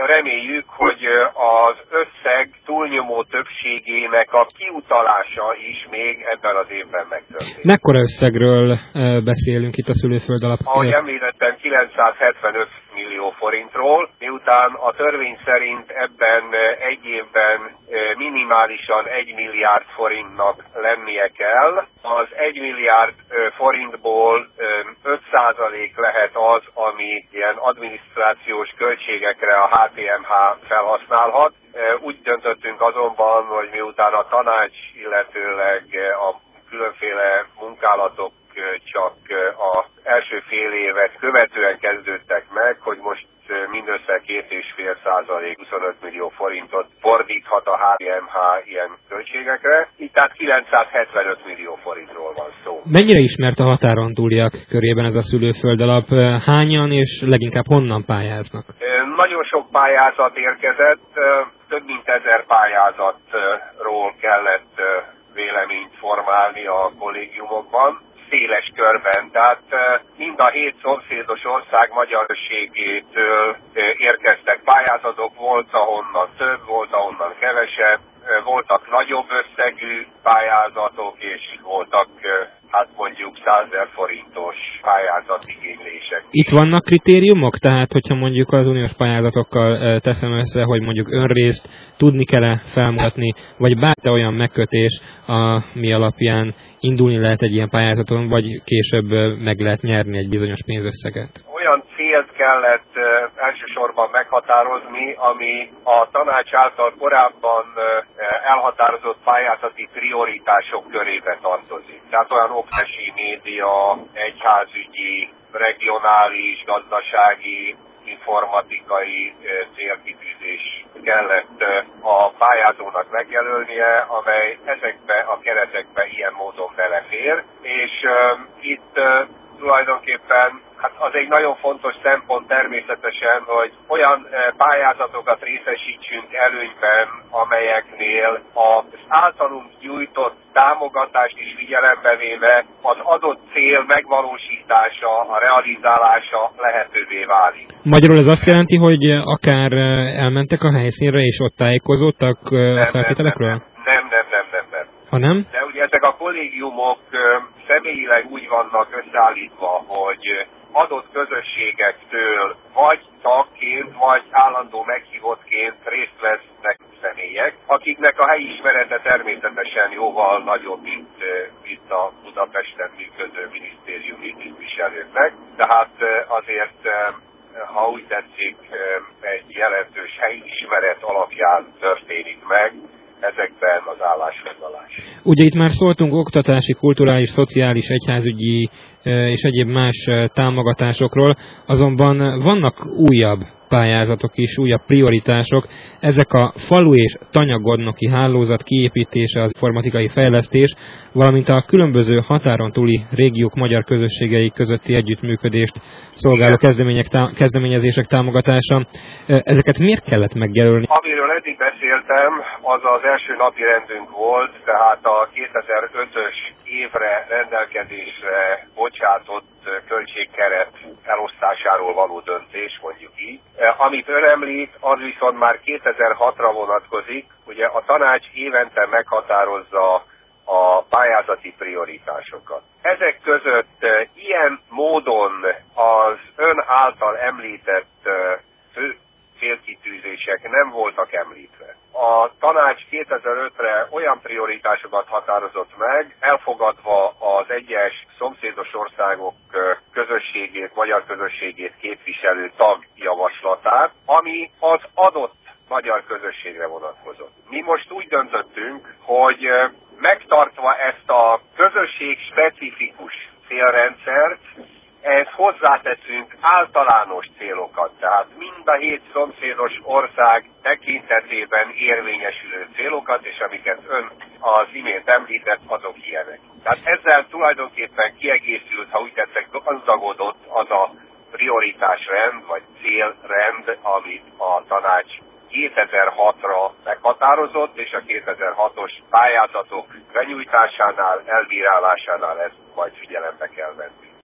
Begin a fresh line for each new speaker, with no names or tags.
reméljük, hogy az összeg túlnyomó többségének a kiutalása is még ebben az évben megtörténik.
Mekkora összegről beszélünk itt a szülőföld alap?
Ahogy említettem, 975 millió forintról, miután a törvény szerint ebben egy évben minimálisan 1 milliárd forintnak lennie kell. Az 1 milliárd forintból 5% lehet az, ami ilyen adminisztrációs költségekre a HTMH felhasználhat. Úgy döntöttünk azonban, hogy miután a tanács, illetőleg a különféle munkálatok csak az első fél évet követően kezdődtek meg, hogy most mindössze 2,5%, 25 millió forintot fordíthat a HTMH ilyen költségekre. Itt tehát 975 millió forintról van szó.
Mennyire ismert a határon túliak körében ez a szülőföld alap? Hányan és leginkább honnan pályáznak?
Nagyon sok pályázat érkezett, több mint 1000 pályázatról kellett véleményt formálni a kollégiumokban, széles körben, tehát mind a 7 szomszédos ország magyar közösségétől érkeztek pályázatok, volt ahonnan több, volt ahonnan kevesebb, voltak nagyobb összegű pályázatok, és voltak hát mondjuk 100 000 forintos pályázatigénylések.
Itt vannak kritériumok? Tehát, hogyha mondjuk az uniós pályázatokkal teszem össze, hogy mondjuk önrészt tudni kell-e felmutatni, vagy bármilyen olyan megkötés, ami alapján indulni lehet egy ilyen pályázaton, vagy később meg lehet nyerni egy bizonyos pénzösszeget?
Olyan célt kellett elsősorban meghatározni, ami a tanács által korábban elhatározott pályázati prioritások körébe tartozik. Tehát olyan oktatási, média, egyházügyi, regionális, gazdasági, informatikai célkitűzés kellett a pályázónak megjelölnie, amely ezekbe a keretekbe ilyen módon belefér, és itt tulajdonképpen hát az egy nagyon fontos szempont természetesen, hogy olyan pályázatokat részesítsünk előnyben, amelyeknél az általunk nyújtott támogatást is figyelembe véve az adott cél megvalósítása, a realizálása lehetővé válik.
Magyarul ez azt jelenti, hogy akár elmentek a helyszínre és ott tájékozódtak a feltételekről?
Nem.
Ha nem?
De ugye ezek a kollégiumok személyileg úgy vannak összeállítva, hogy adott közösségektől vagy tagként, vagy állandó meghívottként részt vesznek személyek, akiknek a helyismerete természetesen jóval nagyobb, mint a Budapesten működő minisztériumi tisztviselőknek. Tehát azért, ha úgy tetszik, egy jelentős helyismeret alapján történik meg ezekben az állásfoglalás.
Ugye itt már szóltunk oktatási, kulturális, szociális, egyházügyi és egyéb más támogatásokról, azonban vannak újabb pályázatok is, újabb prioritások. Ezek a falu és tanyagodnoki hálózat kiépítése, az informatikai fejlesztés, valamint a különböző határon túli régiók magyar közösségei közötti együttműködést szolgáló kezdeményezések támogatása. Ezeket miért kellett megjelölni?
Amiről eddig beszéltem, az az első napi rendünk volt, tehát a 2005-ös évre rendelkezésre bocsátott költségkeret elosztásáról való döntés, mondjuk így. Amit ön említ, az viszont már 2006-ra vonatkozik. Ugye a tanács évente meghatározza a pályázati prioritásokat. Ezek között ilyen módon az ön által említett fő célkitűzések nem voltak említve. A tanács 2005-re olyan prioritásokat határozott meg, elfogadva az egyes szomszédos országok közösségét, magyar közösségét képviselő tagjavaslatát, ami az adott magyar közösségre vonatkozott. Mi most úgy döntöttünk, hogy megtartva ezt a közösség specifikus célrendszert, ehhez hozzáteszünk általános célokat, tehát mind a 7 szomszédos ország tekintetében érvényesülő célokat, és amiket ön az imént említett, azok ilyenek. Tehát ezzel tulajdonképpen kiegészült, ha úgy tetszek, gazdagodott az a prioritásrend, vagy célrend, amit a tanács 2006-ra meghatározott, és a 2006-os pályázatok benyújtásánál, elbírálásánál ezt majd figyelembe kell venni.